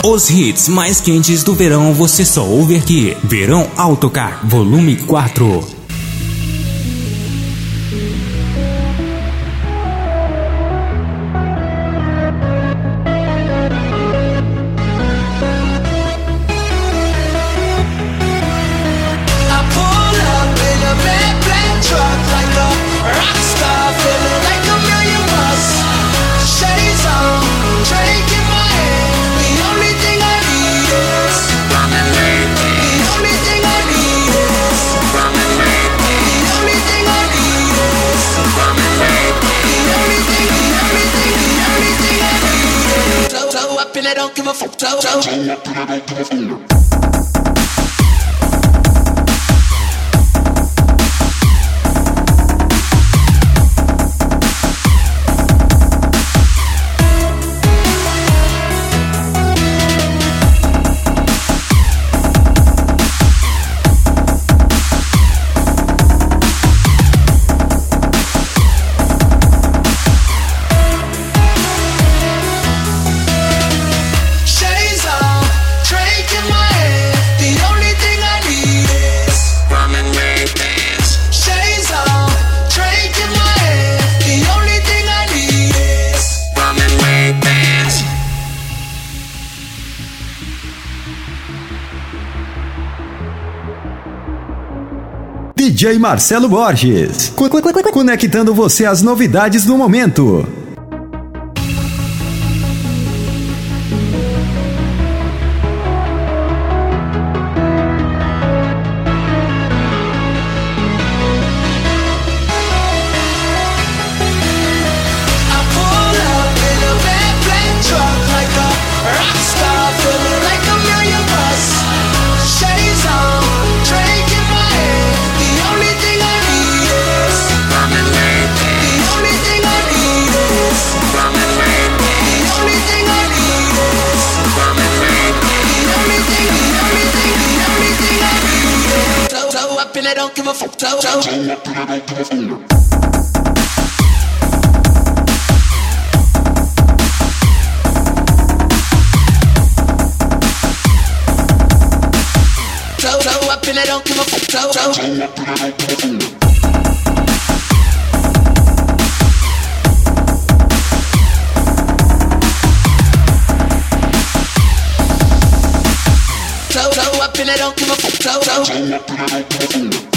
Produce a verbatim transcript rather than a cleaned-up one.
Os hits mais quentes do verão você só ouve aqui. Verão Autocar, volume quatro. I don't give a fuck. Toe, toe. D J Marcelo Borges, co co co conectando você às novidades do momento. I don't give a fuck. Toe, toe. Toe, toe up and I don't give a fuck. Toe, toe. Toe, toe up and I don't give a fuck. Toe, toe.